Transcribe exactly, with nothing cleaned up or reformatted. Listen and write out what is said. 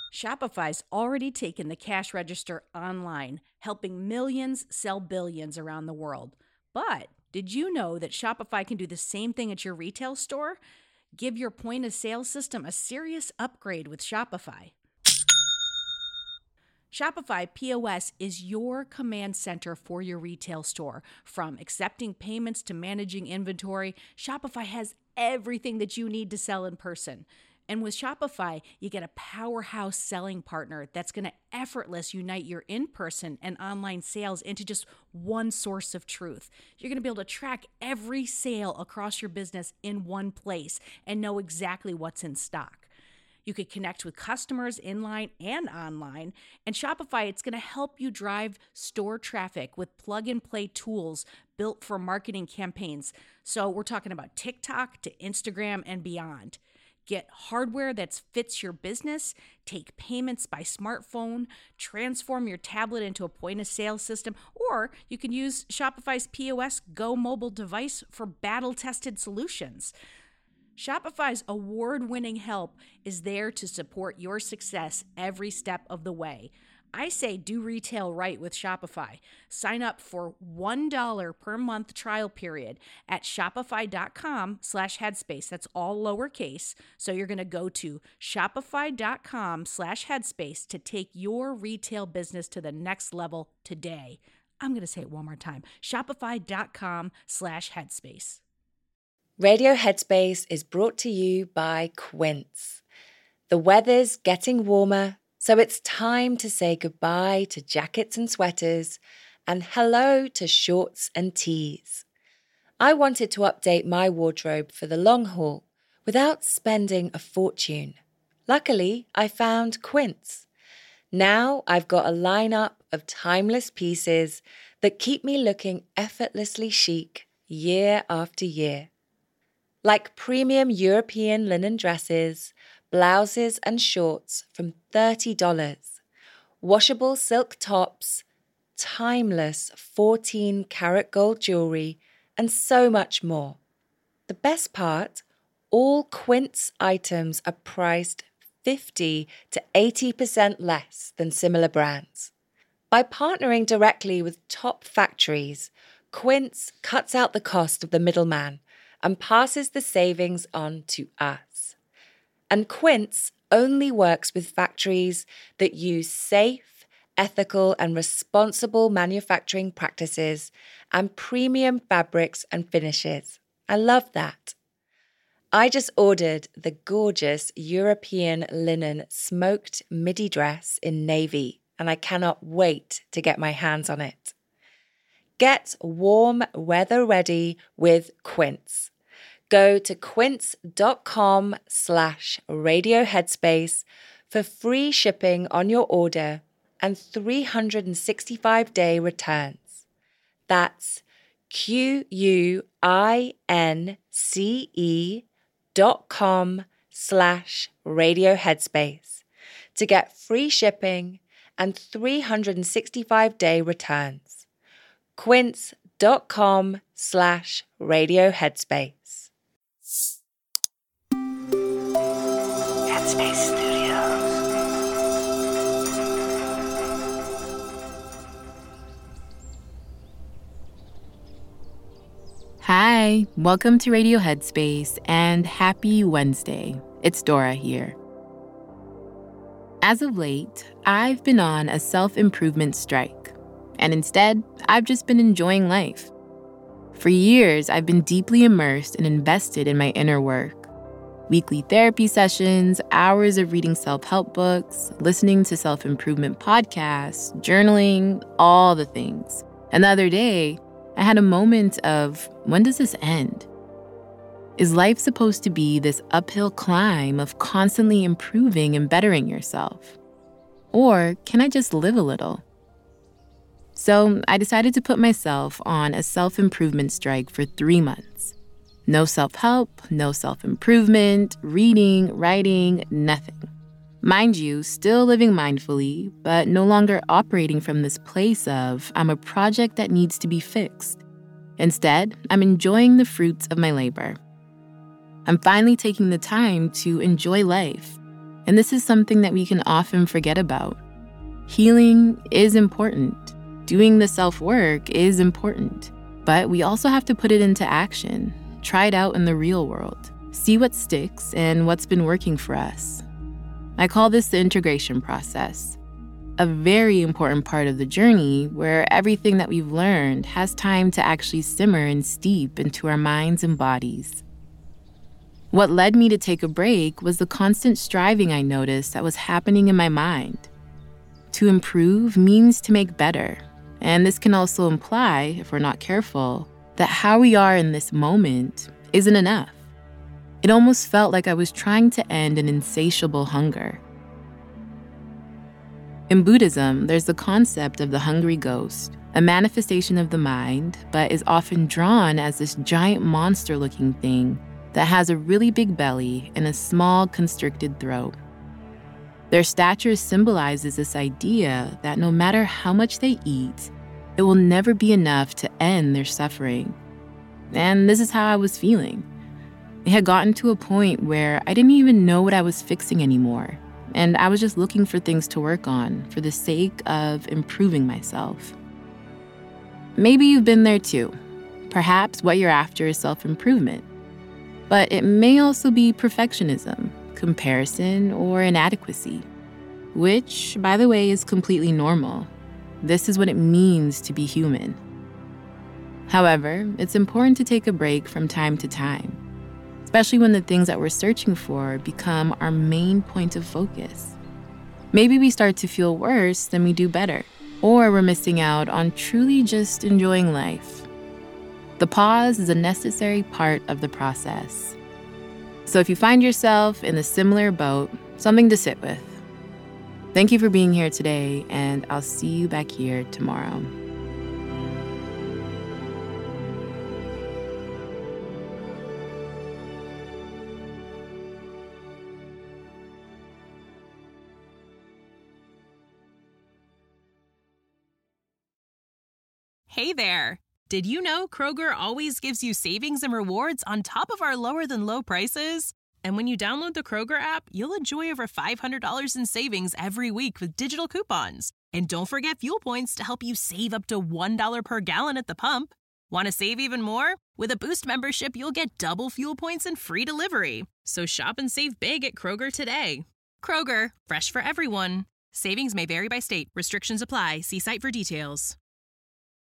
Shopify's already taken the cash register online, helping millions sell billions around the world. But did you know that Shopify can do the same thing at your retail store? Give your point of sale system a serious upgrade with Shopify. Shopify P O S is your command center for your retail store. From accepting payments to managing inventory, Shopify has everything that you need to sell in person. And with Shopify, you get a powerhouse selling partner that's going to effortless unite your in-person and online sales into just one source of truth. You're going to be able to track every sale across your business in one place and know exactly what's in stock. You could connect with customers inline and online. And Shopify, it's going to help you drive store traffic with plug-and-play tools built for marketing campaigns. So we're talking about TikTok to Instagram and beyond. Get hardware that fits your business, take payments by smartphone, transform your tablet into a point-of-sale system, or you can use Shopify's P O S Go mobile device for battle-tested solutions. Shopify's award-winning help is there to support your success every step of the way. I say do retail right with Shopify. Sign up for one dollar per month trial period at shopify.com slash headspace. That's all lowercase. So you're going to go to shopify.com slash headspace to take your retail business to the next level today. I'm going to say it one more time. Shopify.com slash headspace. Radio Headspace is brought to you by Quince. The weather's getting warmer, so it's time to say goodbye to jackets and sweaters and hello to shorts and tees. I wanted to update my wardrobe for the long haul without spending a fortune. Luckily, I found Quince. Now I've got a lineup of timeless pieces that keep me looking effortlessly chic year after year. Like premium European linen dresses, blouses and shorts from thirty dollars, washable silk tops, timeless fourteen karat gold jewelry, and so much more. The best part, all Quince items are priced fifty to eighty percent less than similar brands. By partnering directly with top factories, Quince cuts out the cost of the middleman and passes the savings on to us. And Quince only works with factories that use safe, ethical, and responsible manufacturing practices and premium fabrics and finishes. I love that. I just ordered the gorgeous European linen smoked midi dress in navy, and I cannot wait to get my hands on it. Get warm weather ready with Quince. Go to quince.com slash radio headspace for free shipping on your order and three hundred sixty-five day returns. That's Q-U-I-N-C-E dot com slash radio headspace to get free shipping and three hundred sixty-five day returns. Quince.com slash radio headspace. Headspace Studios. Hi, welcome to Radio Headspace and happy Wednesday. It's Dora here. As of late, I've been on a self-improvement strike. And instead, I've just been enjoying life. For years, I've been deeply immersed and invested in my inner work. Weekly therapy sessions, hours of reading self-help books, listening to self-improvement podcasts, journaling, all the things. And the other day, I had a moment of, when does this end? Is life supposed to be this uphill climb of constantly improving and bettering yourself? Or can I just live a little? So I decided to put myself on a self-improvement strike for three months. No self-help, no self-improvement, reading, writing, nothing. Mind you, still living mindfully, but no longer operating from this place of, I'm a project that needs to be fixed. Instead, I'm enjoying the fruits of my labor. I'm finally taking the time to enjoy life And this is something that we can often forget about. Healing is important. Doing the self-work is important. But we also have to put it into action, try it out in the real world, see what sticks and what's been working for us. I call this the integration process, a very important part of the journey where everything that we've learned has time to actually simmer and steep into our minds and bodies. What led me to take a break was the constant striving I noticed that was happening in my mind. To improve means to make better, and this can also imply, if we're not careful, that how we are in this moment isn't enough. It almost felt like I was trying to end an insatiable hunger. In Buddhism, there's the concept of the hungry ghost, a manifestation of the mind, but is often drawn as this giant monster-looking thing that has a really big belly and a small constricted throat. Their stature symbolizes this idea that no matter how much they eat, it will never be enough to end their suffering. And this is how I was feeling. It had gotten to a point where I didn't even know what I was fixing anymore, and I was just looking for things to work on for the sake of improving myself. Maybe you've been there too. Perhaps what you're after is self-improvement. But it may also be perfectionism, comparison, or inadequacy, which, by the way, is completely normal. This is what it means to be human. However, it's important to take a break from time to time, especially when the things that we're searching for become our main point of focus. Maybe we start to feel worse than we do better, or we're missing out on truly just enjoying life. The pause is a necessary part of the process. So if you find yourself in a similar boat, something to sit with. Thank you for being here today, and I'll see you back here tomorrow. Hey there! Did you know Kroger always gives you savings and rewards on top of our lower-than-low prices? And when you download the Kroger app, you'll enjoy over five hundred dollars in savings every week with digital coupons. And don't forget fuel points to help you save up to one dollar per gallon at the pump. Want to save even more? With a Boost membership, you'll get double fuel points and free delivery. So shop and save big at Kroger today. Kroger, fresh for everyone. Savings may vary by state. Restrictions apply. See site for details.